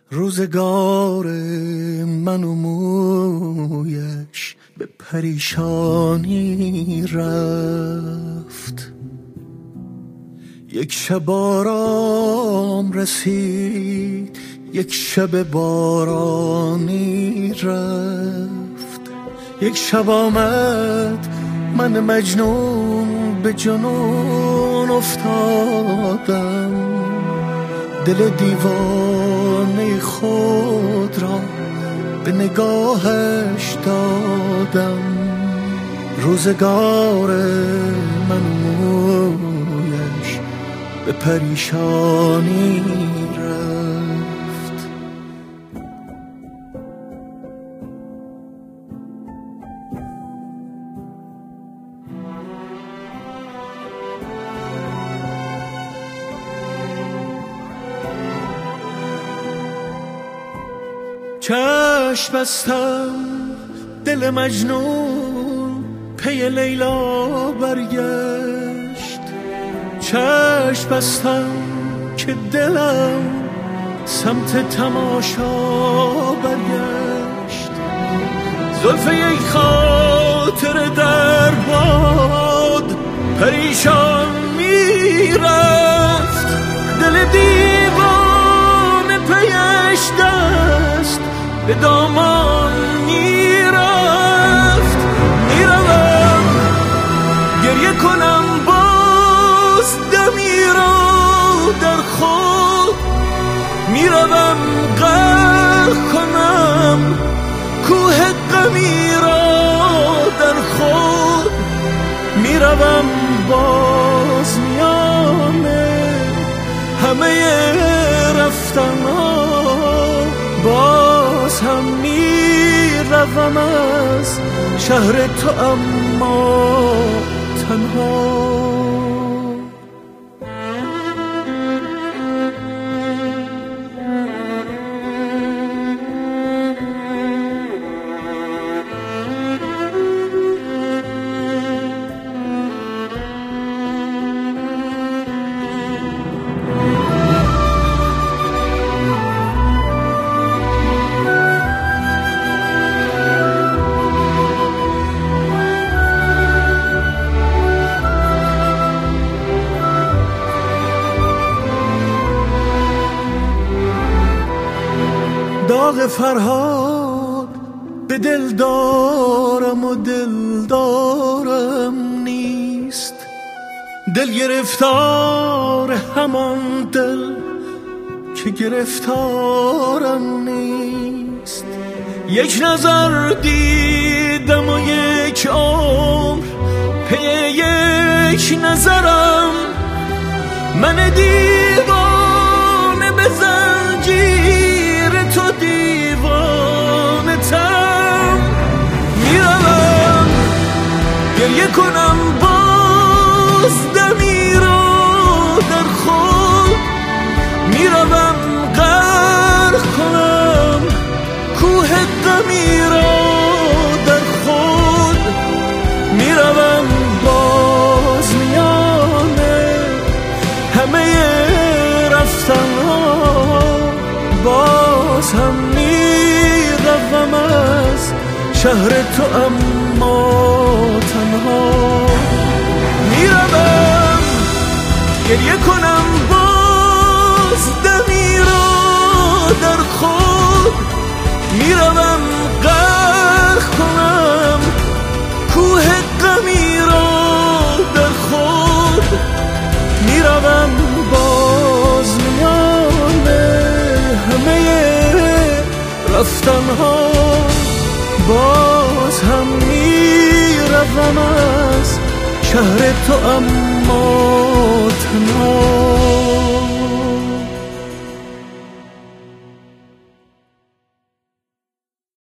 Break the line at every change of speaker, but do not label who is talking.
روزگار من و مویش به پریشانی رفت. یک شب آرام رسید، یک شب بارانی رفت. یک شب آمد من مجنون به جنون افتادم، دل دیوانه خود را به نگاهش دادم. روزگار من مویش به پریشانی رفت. چشم بستم دل مجنون پی لیلا برگشت. چشم بستم که دلم سمت تماشا برگشت. زلف یک خاطر در باد پریشان میرفت. دل دیوانه پیش دست به دامان میرفت. میروم گریه کنم باز دمی را در خود، میروم غرق کنم کوه غمی را در خود. میروم باز میانه همه رفتن‌ها، باز هم میروم از شهر تو اما تنها. داغ فرهاد به دل دارم و دل دارم نیست. دل گرفتار همان دل که گرفتارم نیست. یک نظر دیدم و یک عمر پی یک نظرم. من دیوانه به زنجیر تو دیوانه تم. میروم گریه کنم باز دمی را در خود. میروم غرق کنم کوه غمی را در خود. میروم باز میانه همه رفتن‌ها، باز هم میروم از شهر تو اما تنها. میروم گریه کنم باز دمی را در خود. میروم غرق کنم کوه غمی را در خود. میروم باز میانه همه رفتن‌ها، باز هم میروم از شهر تو اما